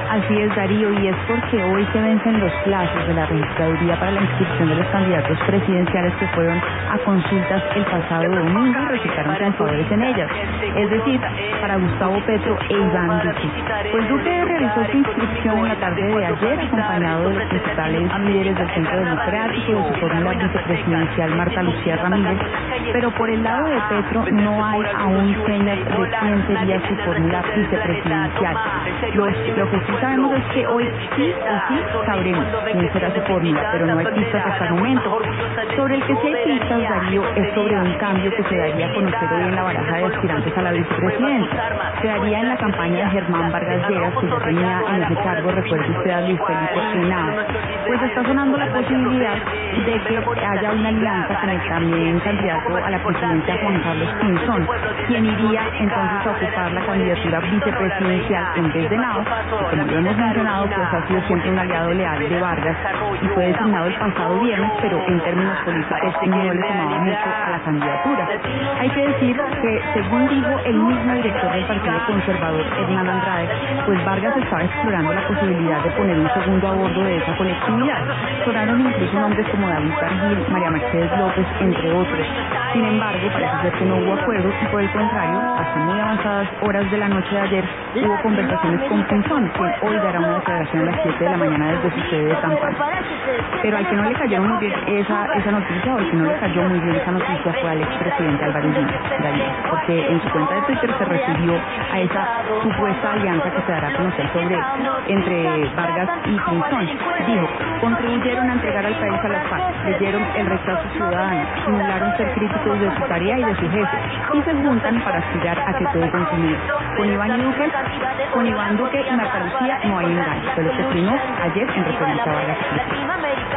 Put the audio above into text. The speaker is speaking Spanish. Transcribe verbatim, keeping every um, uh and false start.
Así es, Darío, y es porque hoy se vencen los plazos de la registraduría para la inscripción de los candidatos presidenciales que fueron a consultas el pasado domingo y resultaron triunfadores en ellas, es decir, para Gustavo Petro e Iván Duque. Pues Duque realizó su inscripción en la tarde de ayer, acompañado de los principales líderes del Centro Democrático, de su fórmula vicepresidencial Marta Lucía Ramírez, pero por el lado de Petro no hay aún señas de quién sería su fórmula vicepresidencial. Los, lo que sí sabemos es que hoy sí o sí sabremos quién será su fórmula, pero no hay pistas hasta el momento. Sobre el que sí hay pistas, Darío, es sobre un cambio que se daría a conocer hoy en la baraja de aspirantes a la vicepresidencia. Se daría en la campaña de Germán Vargas Lleras, que ya tenía en ese cargo, recuerde usted, a Luis Felipe Henao. Pues está sonando la posibilidad de que haya una alianza con el también candidato a la presidencia Juan Carlos Pinzón, quien iría entonces a ocupar la candidatura vicepresidencial en vez de Henao, que como lo hemos mencionado, pues ha sido siempre un aliado leal de Vargas y fue designado el pasado viernes, pero en términos políticos no le sumaba mucho a la candidatura. Hay que decir que, según dijo el mismo director del Partido Conservador, Hernán Andrade, pues Vargas estaba explorando la posibilidad de poner un segundo a bordo de esa colectividad. Sonaron incluso nombres como David Cargil, María Mercedes López, entre otros. Sin embargo, parece ser que no hubo acuerdos y, por el contrario, hasta muy avanzadas horas de la noche de ayer hubo conversaciones con Pinzón, quien hoy dará una declaración a las siete de la mañana desde su sede de Tampán. Pero al que no le cayó muy bien esa, esa noticia, o al que no le cayó muy bien esa noticia, fue al expresidente Álvaro Uribe, Darío, porque en su cuenta de Twitter se refirió a esa supuesta alianza que se dará a conocer sobre entre Vargas y Pinzón. Dijo: contribuyeron a entregar al país a las FARC, leyeron el rechazo ciudadano, simularon ser críticos de su tarea y de su jefe, y se juntan para aspirar a que todo continúe. Con Iván Duque, con Iván Duque y Marta Lucía no hay engaño, fue lo que primó ayer en referencia a Vargas.